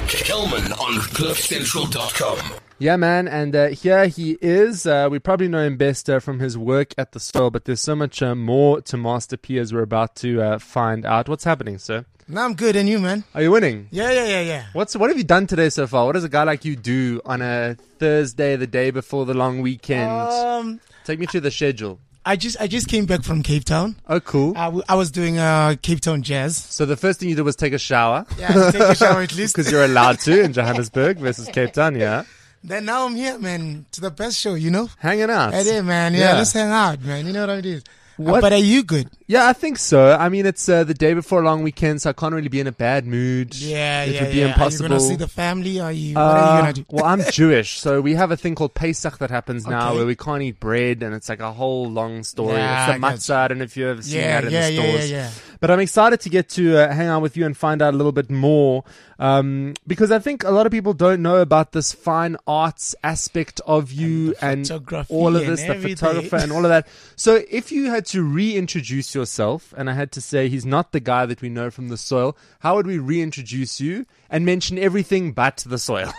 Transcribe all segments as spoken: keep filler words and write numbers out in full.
Kelman on cliff central dot com. Yeah, man, and uh, here he is. Uh, we probably know him best uh, from his work at the Soil, but there's so much uh, more to Master P as we're about to uh, find out. What's happening, sir? No, I'm good, and you, man? Are you winning? Yeah, yeah, yeah, yeah. What's What have you done today so far? What does a guy like you do on a Thursday, the day before the long weekend? Um, Take me through the schedule. I just I just came back from Cape Town. Oh, cool. I, w- I was doing uh, Cape Town jazz. So the first thing you did was take a shower. Yeah, take a shower at least. Because you're allowed to in Johannesburg versus Cape Town, yeah. Then now I'm here, man, to the best show, you know? Hanging out. Hey, there, man. Yeah, Yeah. let's hang out, man. You know what it is. What- Uh, but are you good? Yeah, I think so. I mean, it's uh, the day before a long weekend, so I can't really be in a bad mood. Yeah, it yeah, would be yeah. impossible. Are you going to see the family? Are you, what Uh, are you going to do? well, I'm Jewish, so we have a thing called Pesach that happens now Okay. where we can't eat bread, and it's like a whole long story. Yeah, it's the I got matzah. I don't know if you've ever seen Yeah, that in yeah, the yeah, stores. yeah, yeah. But I'm excited to get to uh, hang out with you and find out a little bit more, um, because I think a lot of people don't know about this fine arts aspect of you and, photography all of and this, the everything. photographer and all of that. So if you had to reintroduce yourself, and I had to say he's not the guy that we know from the Soil, how would we reintroduce you and mention everything but the Soil?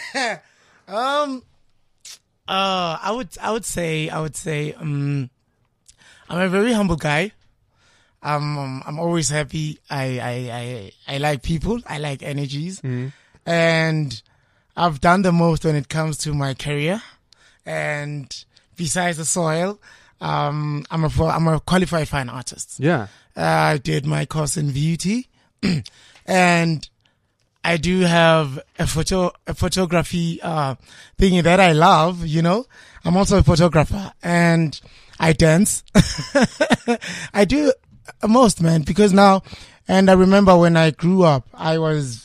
Um, uh, I would, I would say, I would say, um, I'm a very humble guy. I'm, um, I'm always happy. I, I, I, I like people. I like energies, and I've done the most when it comes to my career. And besides the Soil, um, I'm a, I'm a qualified fine artist. Yeah. Uh, I did my course in V U T, and I do have a photo, a photography, uh, thing that I love, you know. I'm also a photographer, and I dance. I do most, man, because now, and I remember when I grew up, I was,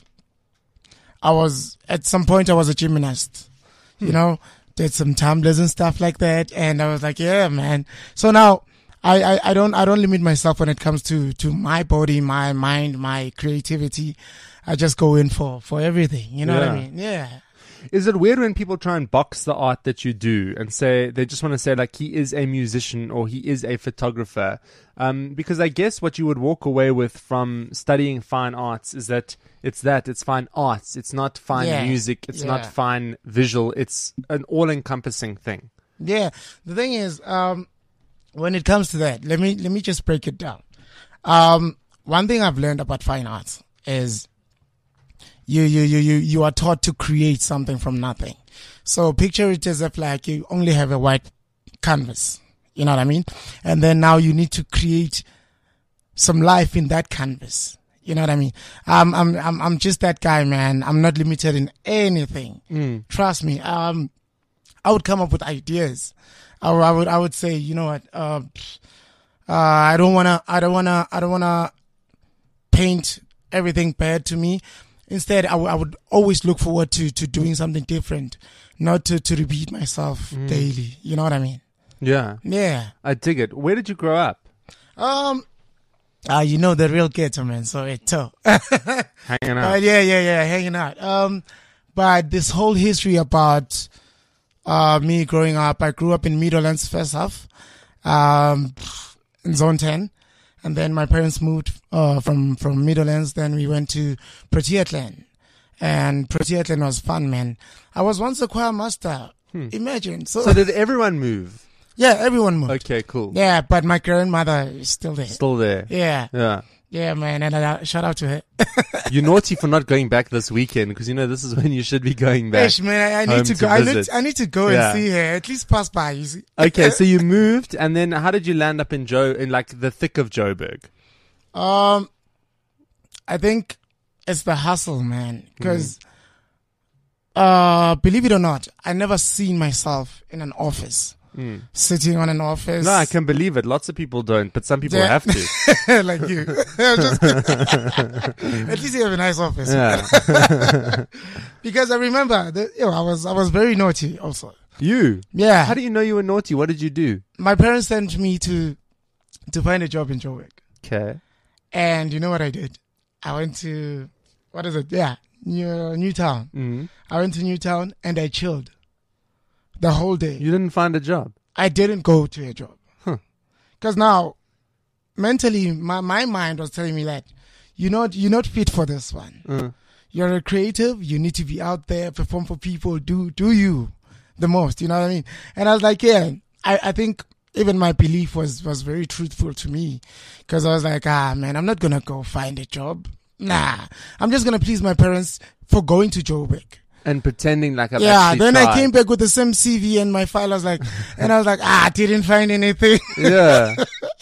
I was, at some point I was a gymnast, you know, did some tumblers and stuff like that, and I was like, yeah, man. So now, I, I, I don't, I don't limit myself when it comes to, to my body, my mind, my creativity. I just go in for, for everything. You know what I Yeah. mean? Yeah. Is it weird when people try and box the art that you do and say they just want to say like he is a musician or he is a photographer? Um, because I guess what you would walk away with from studying fine arts is that it's that it's fine arts. It's not fine Yeah. music. It's not Yeah. fine visual. It's an all-encompassing thing. Yeah. The thing is, um, when it comes to that, let me, let me just break it down. Um, one thing I've learned about fine arts is you, you, you, you, you are taught to create something from nothing. So picture it as if like you only have a white canvas. You know what I mean? And then now you need to create some life in that canvas. You know what I mean? Um, I'm, I'm, I'm just that guy, man. I'm not limited in anything. Trust me. Um, I would come up with ideas. I, would- I would, I would say, you know what? Uh, uh, I don't wanna, I don't wanna, I don't wanna paint everything bad to me. Instead, I, w- I would always look forward to, to doing something different, not to, to repeat myself daily. You know what I mean? Yeah, Yeah. I dig it. Where did you grow up? Um, uh, you know, the real ghetto, man. So it's tough. Hanging out. Uh, yeah, yeah, yeah, hanging out. Um, but this whole history about uh me growing up, I grew up in Meadowlands first half, um, in Zone ten, and then my parents moved uh from from Meadowlands. Then we went to Proteatland, and Proteatland was fun, man. I was once a choir master. Imagine. So, So did everyone move? yeah, everyone moved. Okay, cool. Yeah, but my grandmother is still there. Still there. Yeah, Yeah. yeah, man, and uh, shout out to her. You're naughty for not going back this weekend because you know this is when you should be going back. Ish, man, I, I home need to to go. I need, visit. I need to go Yeah. and see her. At least pass by. You see. Okay, so you moved, and then how did you land up in Joe in like the thick of Joburg? Um, I think it's the hustle, man. Because, uh, believe it or not, I never seen myself in an office, sitting on an office. No, I can believe it. Lots of people don't, but some people Yeah. have to. like you. I'm just kidding. At least you have a nice office. Yeah, Because I remember, that, you know, I was I was very naughty also. you. Yeah. How do you know you were naughty? What did you do? My parents sent me to to find a job in Joburg. Okay. And you know what I did? I went to, what is it? Yeah, New, Newtown. Mm-hmm. I went to Newtown and I chilled the whole day. You didn't find a job. I didn't go to a job. Huh. Because now, mentally, my, my mind was telling me that you're not, you're not fit for this one. Uh. You're a creative. You need to be out there, perform for people, do, do you the most, you know what I mean? And I was like, yeah, I, I think even my belief was, was very truthful to me, because I was like, ah, man, I'm not going to go find a job. Nah, I'm just going to please my parents for going to Joburg. And pretending like I've Yeah, actually then tried. I came back with the same C V and my file. I was like, and I was like, ah, I didn't find anything. Yeah.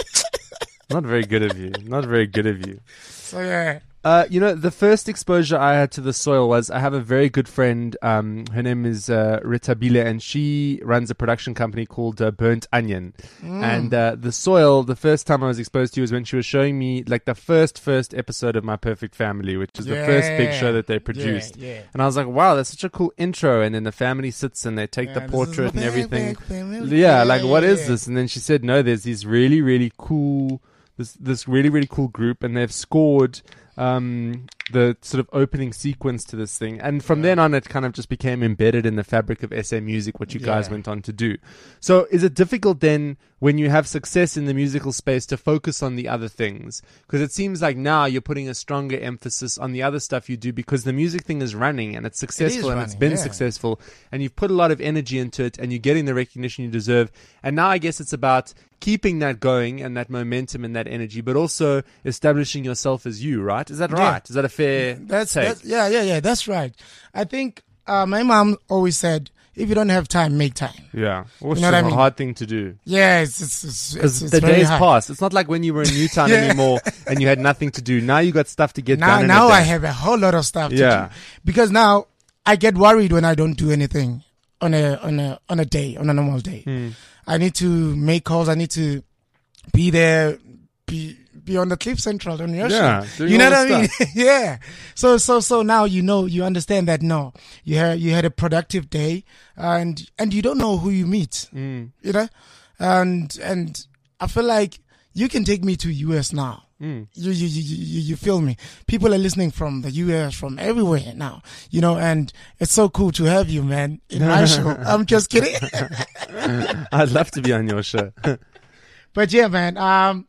Not very good of you. Not very good of you. So yeah. Uh, you know, the first exposure I had to the soil was I have a very good friend. Um, her name is uh, Rita Bile, and she runs a production company called uh, Burnt Onion. Mm. And uh, the soil, the first time I was exposed to was when she was showing me like the first first episode of My Perfect Family, which is the first big Yeah. show that they produced. Yeah, yeah. And I was like, wow, that's such a cool intro. And then the family sits and they take Yeah, the this is portrait my and everything. perfect family. Yeah, like what is Yeah. this? And then she said, no, there's these really, really cool, this this really, really cool group, and they've scored um the sort of opening sequence to this thing, and from then on it kind of just became embedded in the fabric of S A Music, what you guys Yeah. went on to do. So is it difficult then when you have success in the musical space to focus on the other things? Because it seems like now you're putting a stronger emphasis on the other stuff you do, because the music thing is running and it's successful and it's running, been yeah. successful, and you've put a lot of energy into it and you're getting the recognition you deserve. And now I guess it's about keeping that going and that momentum and that energy, but also establishing yourself as you, right? Is that Yeah. right? Is that a fair That's, take? that's yeah, yeah, yeah. That's right. I think uh, my mom always said, if you don't have time, make time. Yeah. Which know what is I a mean? hard thing to do. Yeah, it's it's it's, Because it's, the it's very days hard. pass. It's not like when you were in Newtown Yeah. anymore and you had nothing to do. Now you got stuff to get Now, done. now in a I day. have a whole lot of stuff to Yeah. do, because now I get worried when I don't do anything on a on a on a day on a normal day. Hmm. I need to make calls. I need to be there, be be on the Cliff Central on your Yeah, show. doing You know all what I the mean? Yeah. So so so now you know, you understand that no, you had you had a productive day, and and you don't know who you meet. Mm. You know, and and I feel like you can take me to U S now. Mm. You, you, you, you, you feel me? People are listening from the U S, from everywhere now, you know, and it's so cool to have you, man, in my show. I'm just kidding. I'd love to be on your show. But yeah, man, um,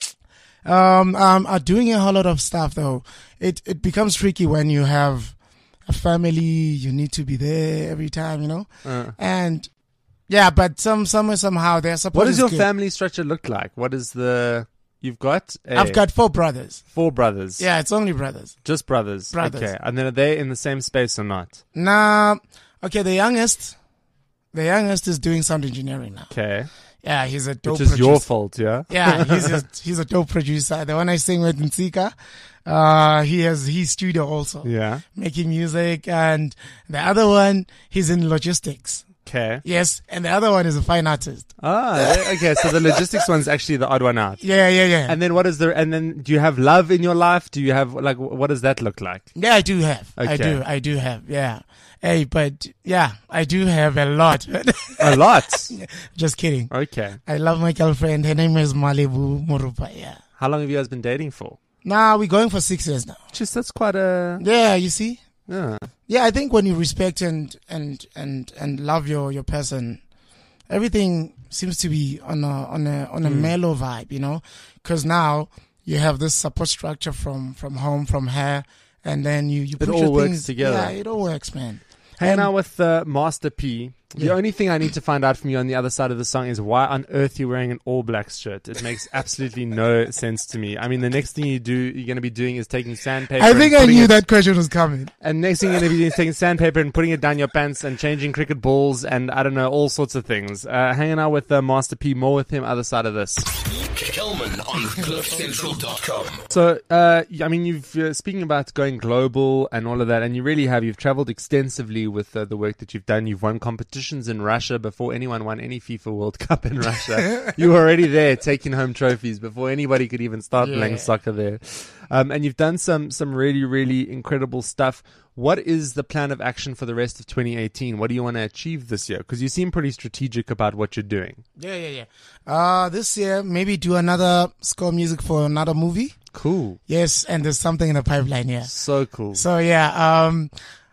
um, um, uh, doing a whole lot of stuff though. It, it becomes tricky when you have a family, you need to be there every time, you know, Uh. and yeah, but some, some, somehow their support What does is your good. family structure look like? What is the... You've got... A, I've got four brothers. four brothers. Yeah, it's only brothers. Just brothers. Brothers. Okay. And then are they in the same space or not? Nah, okay, the youngest, the youngest is doing sound engineering now. Okay. Yeah, he's a dope Which is producer. your fault, yeah? Yeah, he's a, he's a dope producer. The one I sing with in Sika, uh, he has his studio also, Yeah. making music. And the other one, he's in logistics. Okay. Yes, and the other one is a fine artist. Ah, okay. So the logistics one's actually the odd one out. Yeah, yeah, yeah. And then what is the, and then do you have love in your life? Do you have, like, what does that look like? yeah, I do have. I Okay. do. I do have. Yeah. Hey, but yeah, I do have a lot. A lot. Just kidding. Okay. I love my girlfriend. Her name is Malibu Morupa. Yeah. How long have you guys been dating for? Now we're going for six years now. Just, that's quite a, Yeah, you see. yeah. Yeah, I think when you respect and and and and love your your person, everything seems to be on a on a on a Mm. mellow vibe, you know. Because now you have this support structure from from home, from her, and then you you It put all your works things together. Yeah, it all works, man. Hanging And- out with uh, Master P. The Yeah. only thing I need to find out from you on the other side of the song is why on earth you're wearing an All Blacks shirt. It makes absolutely no sense to me. I mean, the next thing you do, you're going to be doing is taking sandpaper. I and think I putting knew it- that question was coming. And next thing you're going to be doing is taking sandpaper and putting it down your pants and changing cricket balls and I don't know, all sorts of things. Uh, hanging out with uh, Master P. More with him other side of this. Kelman on cliff central dot com. So, uh, I mean, you've uh, speaking about going global and all of that, and you really have. You've traveled extensively with uh, the work that you've done. You've won competitions in Russia before anyone won any FIFA World Cup in Russia. You were already there taking home trophies before anybody could even start Yeah. playing soccer there. Um, and you've done some some really really incredible stuff. What is the plan of action for the rest of twenty eighteen? What do you want to achieve this year? Because you seem pretty strategic about what you're doing. Yeah, yeah, yeah. Uh, this year maybe do another score music for another movie. Cool. Yes, and there's something in the pipeline here. So cool. So yeah, um,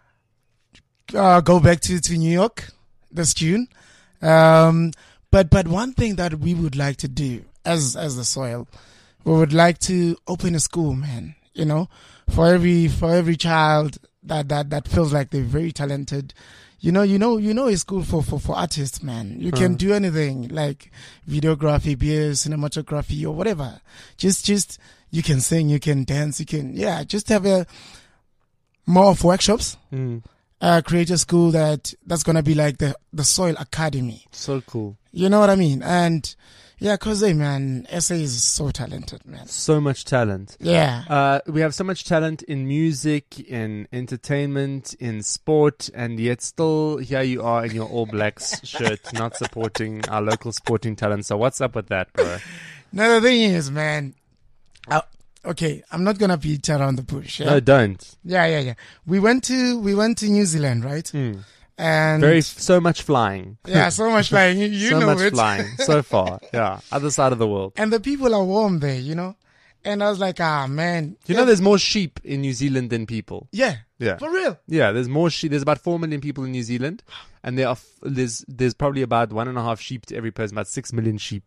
uh, go back to, to New York this June. Um, but, but one thing that we would like to do as, as the soil, we would like to open a school, man, you know, for every, for every child that that that feels like they're very talented. You know, you know, you know, it's cool for, for, for artists, man. You can Uh. do anything like videography, be it cinematography or whatever. Just, just, you can sing, you can dance, you can, yeah, just have a more of workshops, Mm. uh, create a school that, that's going to be like the, the Soil Academy. So cool. You know what I mean? And yeah, cause hey, man, S A is so talented, man. So much talent. Yeah. Uh, we have so much talent in music, in entertainment, in sport, and yet still here you are in your All Blacks shirt, not supporting our local sporting talent. So what's up with that, bro? Now the thing is, man, I, okay, I'm not gonna beat around the bush. Yeah? No, don't. yeah, yeah, yeah. We went to we went to New Zealand, right? Mm. And Very so much flying. yeah, so much flying. You, you so know much it. flying so far. Yeah, other side of the world. And the people are warm there, you know. And I was like, ah, man. You yeah, know, there's more sheep in New Zealand than people. yeah, Yeah. for real. Yeah, there's more sheep. There's about four million people in New Zealand, and there are f- there's there's probably about one and a half sheep to every person. About six million sheep.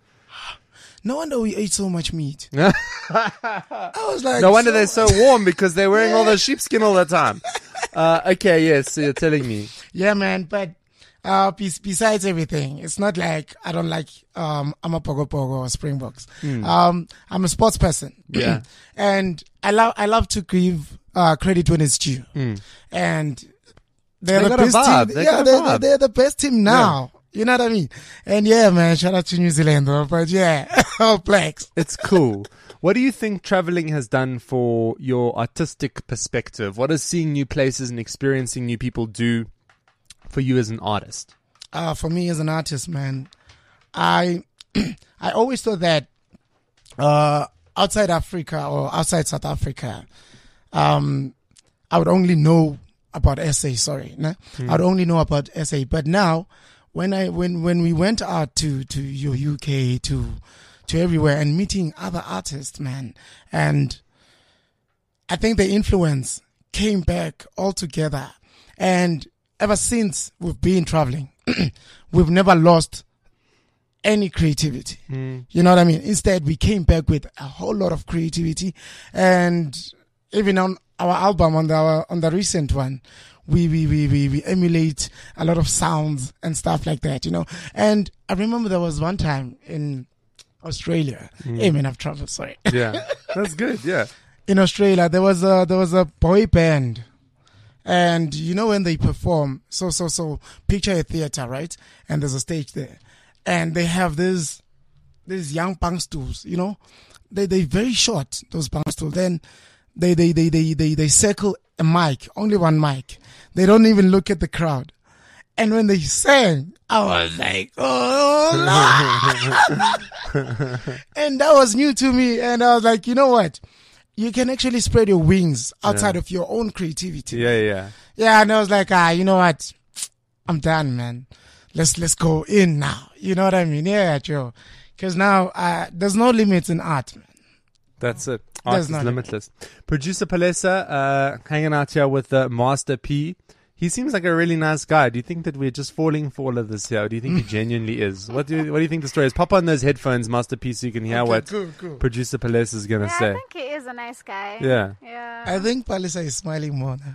No wonder we ate so much meat. no I was like, wonder so they're so warm because they're wearing all the sheepskin all the time. Uh, okay, yes, so you're telling me. Yeah, man. But uh, bes- besides everything, it's not like I don't like um, I'm a pogo pogo or Springboks. Um, I'm a sports person. Yeah. And I love I love to give uh, credit when it's due. And they're They the got a best vibe. team. They yeah, got a they're, vibe. they're the best team now. You know what I mean? And yeah, man, shout out to New Zealand though. But yeah, All Blacks. It's cool. What do you think traveling has done for your artistic perspective? What does seeing new places and experiencing new people do for you as an artist? Uh, for me as an artist, man, I I always thought that uh, outside Africa or outside South Africa, um, I would only know about S A. Sorry, no? I would only know about S A. But now, when I when when we went out to to your U K to to everywhere and meeting other artists, man, and I think the influence came back all together. And ever since we've been traveling, we've never lost any creativity. You know what I mean? Instead, we came back with a whole lot of creativity. And even on our album, on the, our, on the recent one, we, we, we, we, we emulate a lot of sounds and stuff like that, you know? And I remember there was one time in Australia. Hey man, I've traveled, sorry. Yeah, that's good. Yeah. In Australia, there was a, there was a boy band. And you know when they perform, so so so picture a theater, right? And there's a stage there, and they have this these young punk stools, you know, they they very short, those punk stools. Then they they they they they they circle a mic, only one mic. They don't even look at the crowd. And when they sang, I was like, oh no! And that was new to me. And I was like, you know what? You can actually spread your wings outside Yeah. of your own creativity. Yeah, yeah. Yeah, and I was like, ah, you know what? I'm done, man. Let's let's go in now. You know what I mean? Yeah, Joe. Because now uh, there's no limits in art, man. That's it. Art There's is not limitless. Producer Palesa, uh, hanging out here with uh, Master P. He seems like a really nice guy. Do you think that we're just falling for all of this here? Or do you think he genuinely is? What do you, what do you think the story is? Pop on those headphones, Master P, so you can hear Okay, what cool, cool. Producer Palesa is going to Yeah, say. I think he is a nice guy. Yeah. Yeah. I think Palisa is smiling more now.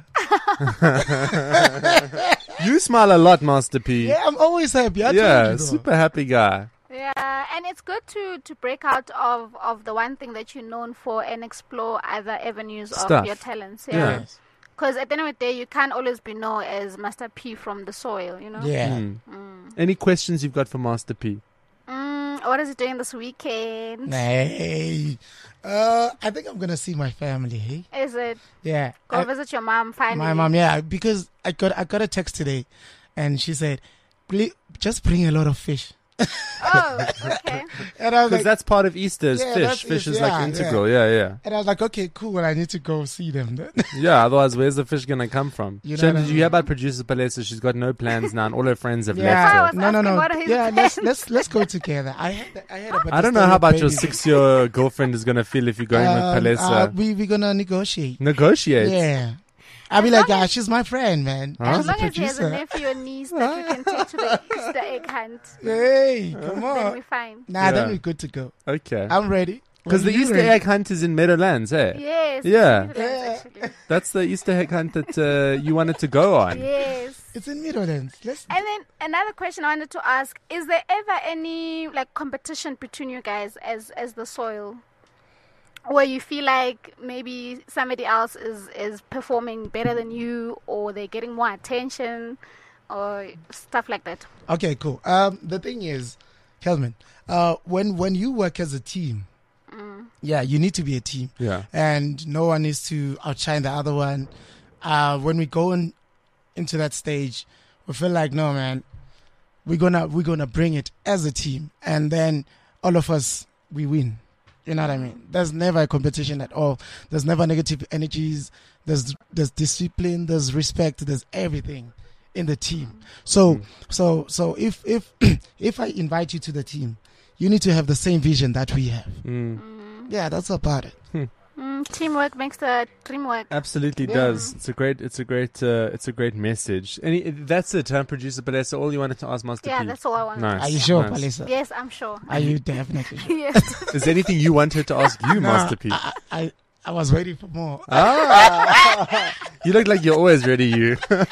You smile a lot, Master P. Yeah, I'm always happy. I Yeah, told you, though. super happy guy. Yeah, and it's good to, to break out of, of the one thing that you're known for and explore other avenues Stuff. of your talents. Yeah. Yeah. Yes. Because at the end of the day, you can't always be known as Master P from the soil, you know? Yeah. Mm. Any questions you've got for Master P? Mm, what is he doing this weekend? Hey. Uh, I think I'm gonna see my family. Hey. Is it Yeah. go I- visit your mom finally? my mom. Yeah, because I got I got a text today, and she said, "Please, just bring a lot of fish." Oh, okay. And I was Because like, that's part of Easter is Yeah, fish. that's Fish it, is yeah, like integral. Yeah, yeah. and I was like, okay, cool. I need to go see them. Then. Yeah, otherwise, where's the fish going to come from? You know Shem, what I did you mean? hear about producer Palesa? She's got no plans now, and all her friends have I Yeah, was left her. no, no, asking no. what are his Yeah, let's plans. let's let's go together. I had I had. About I don't know how about your six-year girlfriend is going to feel if you're going with Palesa. Uh, we we gonna negotiate. Negotiate. Yeah, I'll be As like, long ah, as- she's my friend, man. Huh? As She's a long as he has a producer. nephew or niece that we can take to the Easter egg hunt, Hey, come then on. we're fine. Nah, then Yeah. we're good to go. Okay. I'm ready. Because the you Easter ready? egg hunt is in Meadowlands, eh? Yes. Yeah. it's Netherlands, actually. That's the Easter egg hunt that uh, you wanted to go on. Yes. It's in Meadowlands. Let's. And then another question I wanted to ask: is there ever any like competition between you guys as as the soil, where you feel like maybe somebody else is is performing better than you, or they're getting more attention, or stuff like that? Okay, cool. Um, the thing is, Kelman, uh, when when you work as a team, yeah, you need to be a team. Yeah. And no one needs to outshine the other one. Uh, when we go in, into that stage, we feel like, no, man, we're gonna we're gonna bring it as a team, and then all of us we win. You know what I mean? There's never a competition at all. There's never negative energies. There's there's discipline. There's respect. There's everything in the team. So so so if if if I invite you to the team, you need to have the same vision that we have. Yeah, that's about it. Mm, teamwork makes the dream work. Absolutely Yeah. does. It's a great. It's a great. Uh, it's a great message. Any. That's it, huh, producer Palesa? All you wanted to ask Master Yeah, P. that's all I want. Nice. Are you sure, nice. Palisa? Yes, I'm sure. Are you definitely sure? Yes. Is there anything you wanted to ask you, Nah, Master P? I, I I was waiting for more. Ah, you look like you're always ready. You.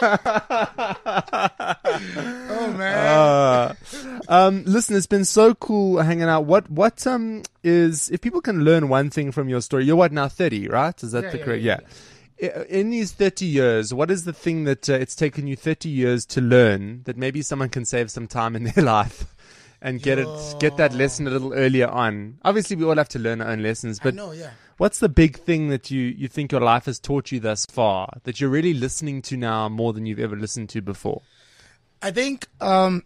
Oh man. Uh, um, listen, it's been so cool hanging out. What what um is if people can learn one thing from your story? You're what now, thirty, right? Is that Yeah, the yeah, correct? yeah, Yeah. I- In these thirty years, what is the thing that uh, it's taken you thirty years to learn that maybe someone can save some time in their life and get it get that lesson a little earlier on? Obviously, we all have to learn our own lessons, but no, yeah. what's the big thing that you, you think your life has taught you thus far that you're really listening to now more than you've ever listened to before? I think um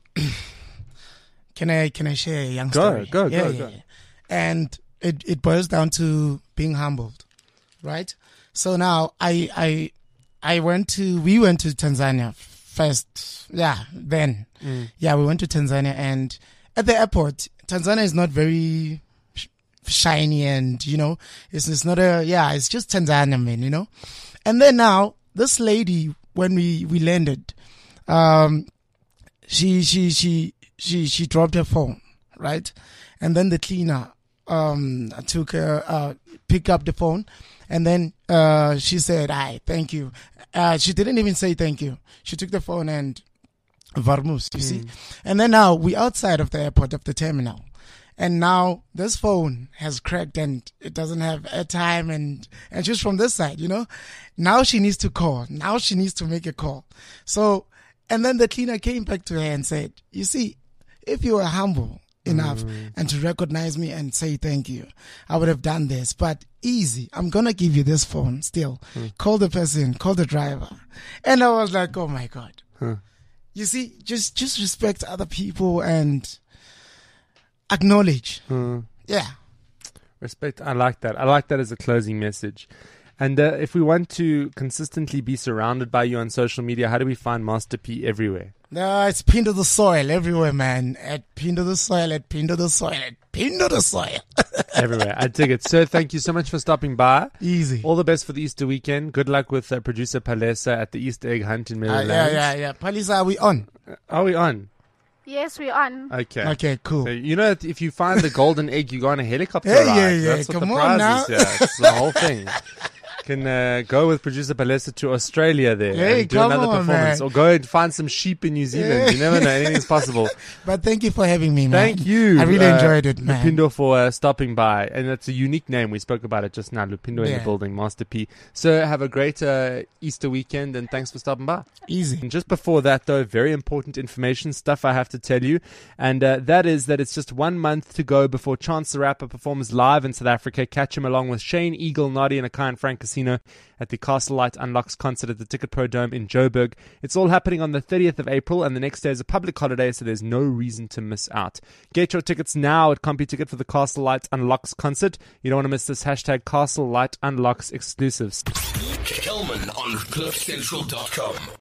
can I can I share a young Go, story? go, yeah, go, yeah, go. yeah. And it, it boils down to being humbled. Right? So now I I I went to we went to Tanzania first. Yeah, then. Yeah, we went to Tanzania, and at the airport, Tanzania is not very sh- shiny, and you know, it's it's not a yeah, it's just Tanzania, man, you know. And then now this lady, when we we landed, um, she she she she she dropped her phone, right, and then the cleaner um took her uh picked up the phone, and then uh she said, "Hi, thank you." Uh, she didn't even say thank you. She took the phone and Varmus, you see. And then now we outside of the airport, of the terminal. And now this phone has cracked and it doesn't have airtime, and, and she's from this side, you know. Now she needs to call. Now she needs to make a call. So, and then the cleaner came back to her and said, you see, if you were humble enough and to recognize me and say thank you, I would have done this. But easy, I'm going to give you this phone still. Call the person, call the driver. And I was like, oh my God. You see, just just respect other people and acknowledge. Yeah. Respect. I like that. I like that as a closing message. And uh, if we want to consistently be surrounded by you on social media, how do we find Master P everywhere? No, it's Pin to the Soil everywhere, man. At Pin to the Soil, at Pin to the Soil, at Pin to the Soil. Everywhere. I dig it. Sir, thank you so much for stopping by. Easy. All the best for the Easter weekend. Good luck with uh, producer Palesa at the Easter egg hunt in Uh, Maryland. yeah, yeah, yeah. Palisa, are we on? Are we on? Yes, we're on. Okay. Okay, cool. So, you know, if you find the golden egg, you go on a helicopter Yeah, ride. yeah, yeah. That's what Come the on prize now. is here. It's the whole thing. Can uh, go with producer Palesa to Australia there Hey, and do come another on, performance, man. or go and find some sheep in New Zealand. Yeah. You never know; anything's possible. But thank you for having me, man. Thank you. I really uh, enjoyed it, man. Lupindo, for uh, stopping by, and it's a unique name. We spoke about it just now. Lupindo in the Yeah. building, Master P. So have a great uh, Easter weekend, and thanks for stopping by. Easy. And just before that, though, very important information, stuff I have to tell you, and uh, that is that it's just one month to go before Chance the Rapper performs live in South Africa. Catch him along with Shane, Eagle, Noddy, and Akai and Frank Casino at the Castle Light Unlocks concert at the Ticket Pro Dome in Joburg. It's all happening on the thirtieth of April, and the next day is a public holiday, so there's no reason to miss out. Get your tickets now at CompuTicket for the Castle Light Unlocks concert. You don't want to miss this hashtag Castle Light Unlocks exclusives. Kelman on cliff central dot com.